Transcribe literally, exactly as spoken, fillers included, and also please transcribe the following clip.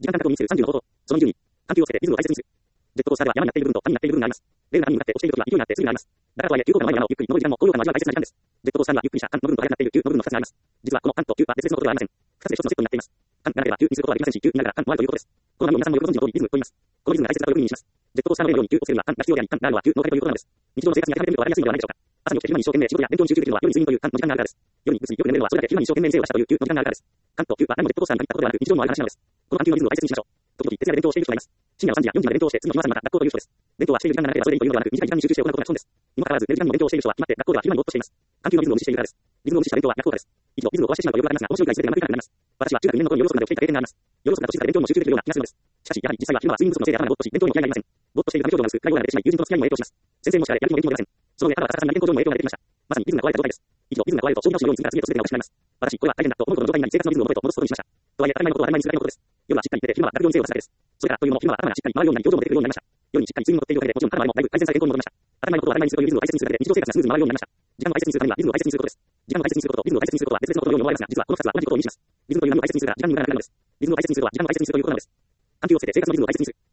時間間隔を意味するさんじゅうの方法。そのにじゅうに、緩急をつけてリズムを大切にする。ジェットコースターでは山になっている部分と谷になっている部分があります。レールが波に向かって落ちているときは勢いになってスリルがあります。だからとはいえ、急降下の前に山をゆっくり登る時間も高揚感の味わう大切な時間です。ジェットコースターにはゆっくりした間の部分と速くなっている急の部分のふたつがあります。実はこの間と急は別々のことではありません。ふたつで一つのセットになっています。間がなければ急にすることはできませんし、急になれば間もあるということです。この波を皆さんもよくご存知の通りリズムと言います。このリズムが大切だというふうにします。ジェットコースターの例のように急をつけるには間が必要であり、間があるのは急のおかげということなのです。日常の生活に当てはめてみると分かりやすいのではないでしょうか。朝に起きて暇に一生懸命仕事や勉強に集中できるのは夜に睡眠という間の時間があるからです。夜にぐっすりよく眠れるのはそれだけ暇に一生懸命生をしたという急の時間があるからです。間と急は何もジェットコースターに限ったことではなく日常のある話なのです。この間急のリズムを大切にしましょう。時々徹夜で勉強をしている人がいます。深夜のさんじやよじまで勉強をして次の日の朝にまた学校という人です。勉強はしている時間が長ければそれでいいというのではなく短い時間に集中して行うことが基本です。にもかかわらず寝る時間にも勉強をしている人は決まって学校では昼間にぼーっとしています。間急のリズムを無視しているからです。リズムを無視した勉強は逆効果です。以上、リズムを壊してしまうとよくありますが、面白いが全てがうまくいかなくなります。私は中学にねんの頃に夜遅くまで起きていた経験があります。夜遅くなど静かで勉強にも集中できるような気がするのです。しかし、やはり実際は昼間は睡眠不足のせいで頭がぼーっとし、勉強にも気合が入りません。ぼーっとしているため表情が薄く、暗いようなれてしまい、友人との付き合いにも影響します。先生も叱られ、やる気も元気も出ません。その上、頭が逆さになり健康上にも影響が出てきました。まさにリズムが壊れた状態です。以上、リズムが壊れると、将棋のように次から次へと全てが落ちてしまいます。私、これは大変だと思うことの状態になり、生活のリズムを元へと戻すことにしました。とはいえ、当たり前のことは当たり前にするだけのことです。夜はしっかり寝て、昼間は学業に精を出すだけです。それからというのも、昼間は頭がしっかり回るようになり、表情も出てくるようになりました。夜にしっかり睡眠をとっているおかげで、もちろん頭の周りもだいぶ改善され健康に戻りました。当たり前のことを当たり前にするというリズムを大切にするだけで、日常生活がスムーズに回るようになりました。時間を大切にするためにはリズムを大切にすることです。時間を大切にすることとリズムを大切にすることは別々のことのように思われますが、実はこのふたつは同じことを意味します。リズムという波を大切にするが、時間に無駄がなくなるのです。リズムを大切にすることは時間を大切にするということなのです。緩急をつけて生活のリズムを大切にする。